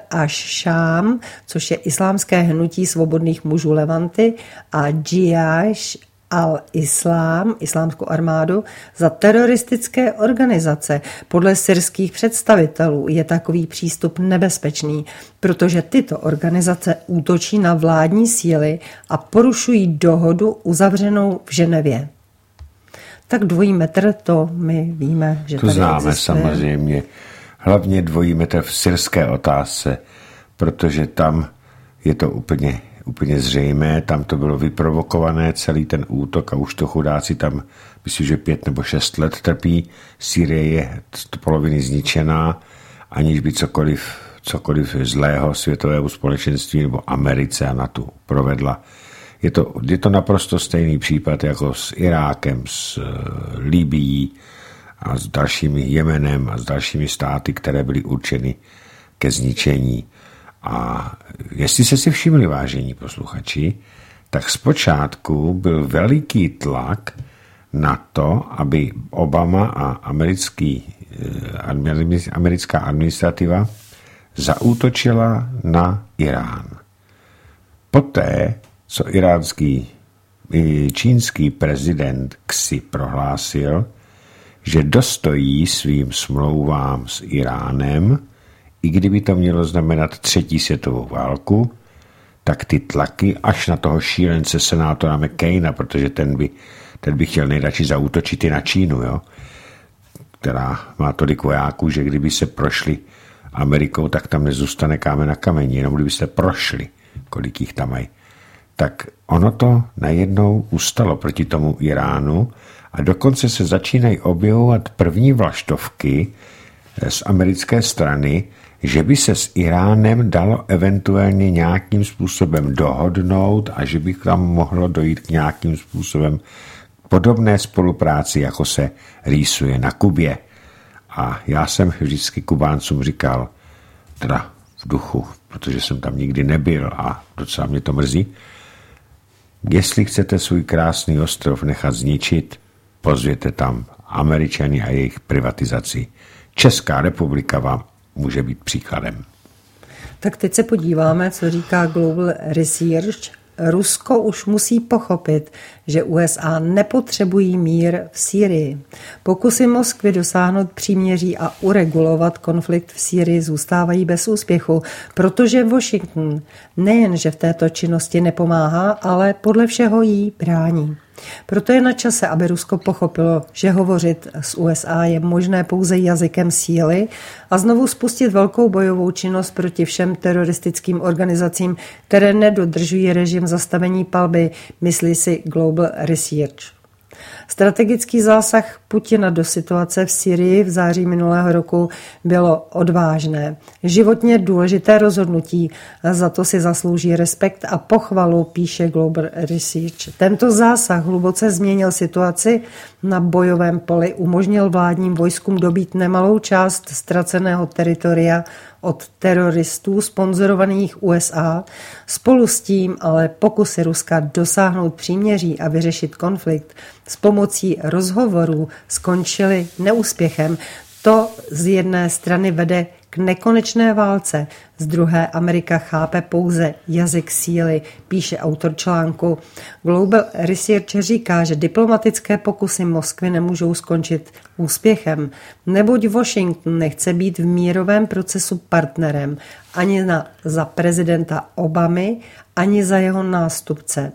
Ash-Sham, což je islámské hnutí svobodných mužů Levanty, a Džiáš Al-Islám, islámskou armádu, za teroristické organizace. Podle syrských představitelů je takový přístup nebezpečný, protože tyto organizace útočí na vládní síly a porušují dohodu uzavřenou v Ženevě. Tak dvojí metr, to my víme, že to tady známe existuje. samozřejmě. Hlavně dvojí metr v syrské otázce, protože tam je to úplně zřejmé, tam to bylo vyprovokované, celý ten útok a už to chudáci tam, myslím, že 5 nebo 6 let trpí. Sýrie je z poloviny zničená, aniž by cokoliv zlého světovému společenství nebo Americe a NATO provedla. Je to naprosto stejný případ jako s Irákem, s Libyí a s dalšími Jemenem a s dalšími státy, které byly určeny ke zničení. A jestli se si všimli, vážení posluchači, tak zpočátku byl veliký tlak na to, aby Obama a americká administrativa zaútočila na Irán. Poté, co čínský prezident Xi prohlásil, že dostojí svým smlouvám s Iránem, i kdyby to mělo znamenat 3. světovou válku, tak ty tlaky až na toho šílence senátora McCaina, protože ten by chtěl nejradši zaútočit i na Čínu, jo? Která má tolik vojáků, že kdyby se prošli Amerikou, tak tam nezůstane kámen na kameni, jenom kdyby se prošli, kolik jich tam mají. Tak ono to najednou ustalo proti tomu Iránu a dokonce se začínají objevovat první vlaštovky z americké strany, že by se s Iránem dalo eventuálně nějakým způsobem dohodnout a že by tam mohlo dojít k nějakým způsobem podobné spolupráci, jako se rýsuje na Kubě. A já jsem vždycky Kubáncům říkal, teda v duchu, protože jsem tam nikdy nebyl a docela mě to mrzí, jestli chcete svůj krásný ostrov nechat zničit, pozvěte tam Američany a jejich privatizaci. Česká republika vám může být příkladem. Tak teď se podíváme, co říká Global Research. Rusko už musí pochopit, že USA nepotřebují mír v Sýrii. Pokusy Moskvy dosáhnout příměří a uregulovat konflikt v Sýrii zůstávají bez úspěchu, protože Washington nejenže v této činnosti nepomáhá, ale podle všeho jí brání. Proto je na čase, aby Rusko pochopilo, že hovořit s USA je možné pouze jazykem síly a znovu spustit velkou bojovou činnost proti všem teroristickým organizacím, které nedodržují režim zastavení palby, myslí si Global Research. Strategický zásah Putina do situace v Sýrii v září minulého roku bylo odvážné. Životně důležité rozhodnutí, za to si zaslouží respekt a pochvalu, píše Global Research. Tento zásah hluboce změnil situaci na bojovém poli, umožnil vládním vojskům dobít nemalou část ztraceného teritoria od teroristů sponzorovaných USA. Spolu s tím ale pokusy Ruska dosáhnout příměří a vyřešit konflikt s pomocí rozhovorů skončily neúspěchem. To z jedné strany vede k nekonečné válce, z druhé Amerika chápe pouze jazyk síly, píše autor článku. Global Research říká, že diplomatické pokusy Moskvy nemůžou skončit úspěchem, neboť Washington nechce být v mírovém procesu partnerem ani za prezidenta Obamy, ani za jeho nástupce.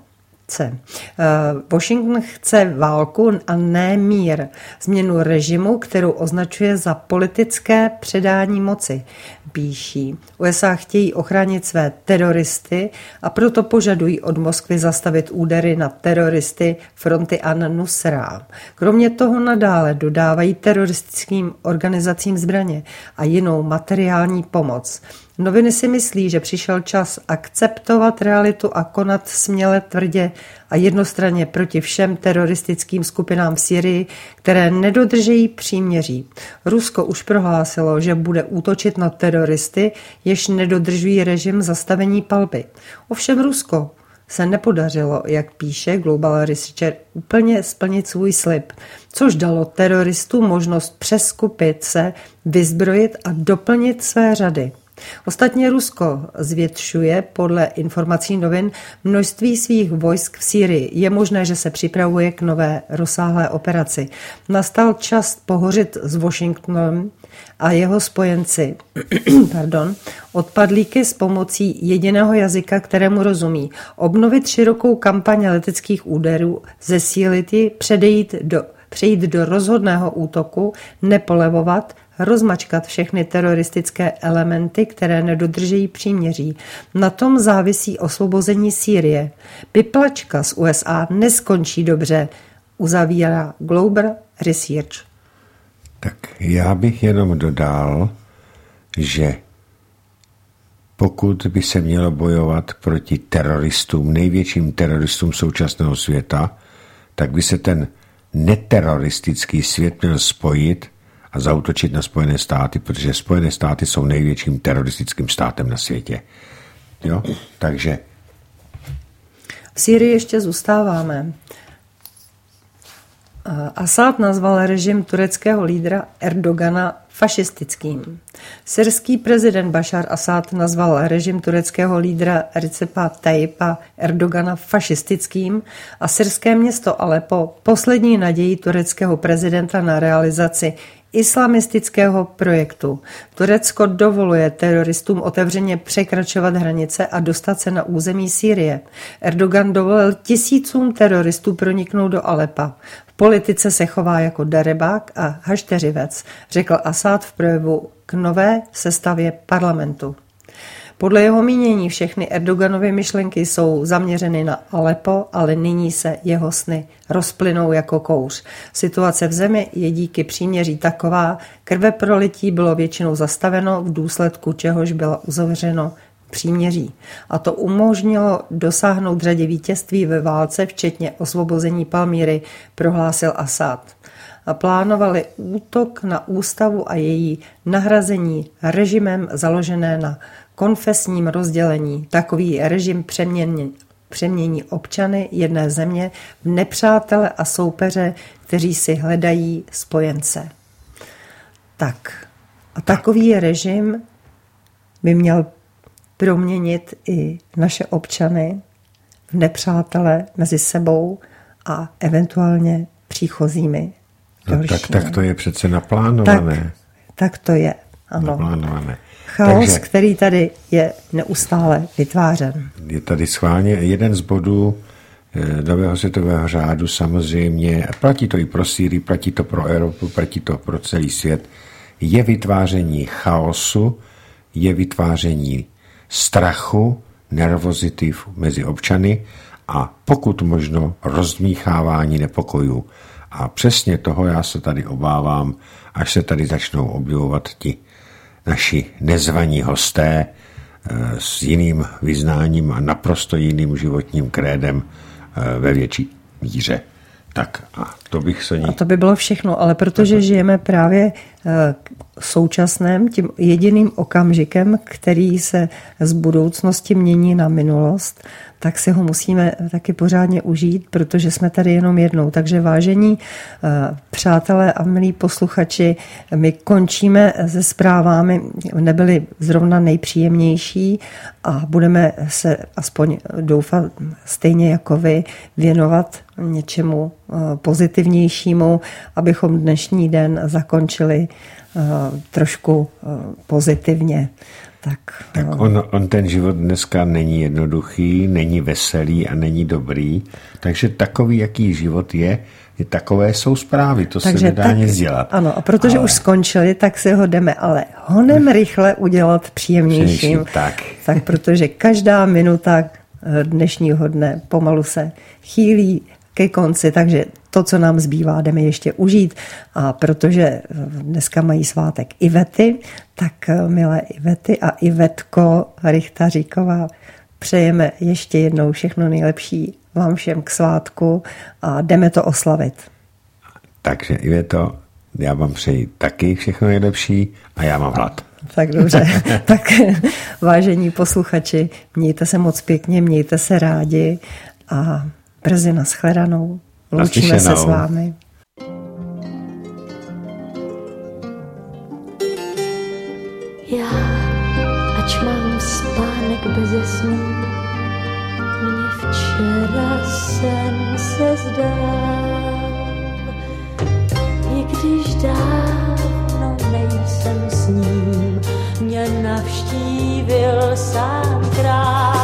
Washington chce válku a ne mír, změnu režimu, kterou označuje za politické předání moci, píší. USA chtějí ochránit své teroristy a proto požadují od Moskvy zastavit údery na teroristy fronty An-Nusra. Kromě toho nadále dodávají teroristickým organizacím zbraně a jinou materiální pomoc. Noviny si myslí, že přišel čas akceptovat realitu a konat směle, tvrdě a jednostranně proti všem teroristickým skupinám v Sýrii, které nedodržejí příměří. Rusko už prohlásilo, že bude útočit na teroristy, jež nedodržují režim zastavení palby. Ovšem Rusko se nepodařilo, jak píše Global Research, úplně splnit svůj slib, což dalo teroristům možnost přeskupit se, vyzbrojit a doplnit své řady. Ostatně Rusko zvětšuje podle informací novin množství svých vojsk v Sýrii. Je možné, že se připravuje k nové rozsáhlé operaci. Nastal čas pohořit s Washingtonem a jeho spojenci odpadlíky s pomocí jediného jazyka, kterému rozumí. Obnovit širokou kampaň leteckých úderů, zesílit ji, přejít do rozhodného útoku, nepolevovat, rozmačkat všechny teroristické elementy, které nedodržejí příměří. Na tom závisí osvobození Sýrie. Piplačka z USA neskončí dobře, uzavírá Global Research. Tak já bych jenom dodal, že pokud by se mělo bojovat proti teroristům, největším teroristům současného světa, tak by se ten neteroristický svět měl spojit a zaútočit na Spojené státy, protože Spojené státy jsou největším teroristickým státem na světě. Jo? Takže v Sýrii ještě zůstáváme. Asad nazval režim tureckého lídra Erdogana fašistickým. Syrský prezident Bašar Asad nazval režim tureckého lídra Recepa Tayyipa Erdogana fašistickým a syrské město Aleppo poslední naději tureckého prezidenta na realizaci islamistického projektu. Turecko dovoluje teroristům otevřeně překračovat hranice a dostat se na území Sýrie. Erdogan dovolil tisícům teroristů proniknout do Aleppa. V politice se chová jako darebák a hašteřivec, řekl Asad v projevu k nové sestavě parlamentu. Podle jeho mínění všechny Erdoganovy myšlenky jsou zaměřeny na Aleppo, ale nyní se jeho sny rozplynou jako kouř. Situace v zemi je díky příměří taková, krveprolití bylo většinou zastaveno, v důsledku čehož bylo uzavřeno příměří. A to umožnilo dosáhnout řadě vítězství ve válce, včetně osvobození Palmíry, prohlásil Asad. A plánovali útok na ústavu a její nahrazení režimem založené na konfesním rozdělení. Takový režim přemění občany jedné země v nepřátele a soupeře, kteří si hledají spojence. Tak. A takový režim by měl proměnit i naše občany v nepřátele mezi sebou a eventuálně příchozími. No, tak to je přece naplánované. Tak to je, ano. Naplánované. Chaos, takže, který tady je neustále vytvářen. Je tady schválně jeden z bodů nového světového řádu samozřejmě, platí to i pro Sýrii, platí to pro Evropu, platí to pro celý svět, je vytváření chaosu, je vytváření strachu, nervozity mezi občany a pokud možno rozdmíchávání nepokojů. A přesně toho já se tady obávám, až se tady začnou objevovat ti naši nezvaní hosté s jiným vyznáním a naprosto jiným životním krédem ve větší míře. Tak a to bych se ní... A to by bylo všechno, ale protože žijeme právě současným, tím jediným okamžikem, který se z budoucnosti mění na minulost, tak si ho musíme taky pořádně užít, protože jsme tady jenom jednou. Takže vážení přátelé a milí posluchači, my končíme se zprávami, nebyly zrovna nejpříjemnější a budeme se aspoň doufat stejně jako vy věnovat něčemu pozitivnějšímu, abychom dnešní den zakončili trošku pozitivně. Tak on ten život dneska není jednoduchý, není veselý a není dobrý, takže takový, jaký život je takové jsou zprávy, to takže se nedá nic dělat. Ano, a protože už skončili, tak si ho jdeme ale honem rychle udělat příjemnějším. Tak protože každá minuta dnešního dne pomalu se chýlí ke konci, takže to, co nám zbývá, jdeme ještě užít. A protože dneska mají svátek Ivety, tak milé Ivety a Ivetko Richtaříková, přejeme ještě jednou všechno nejlepší vám všem k svátku a jdeme to oslavit. Takže Iveto, já vám přeji taky všechno nejlepší a já mám hlad. Tak dobře. Tak vážení posluchači, mějte se moc pěkně, mějte se rádi a brzy nashledanou. Loučíme se s vámi. Já beze snů. Mně včera sen se zdál, i když dávno nejsem s ním, mě navštívil sám král.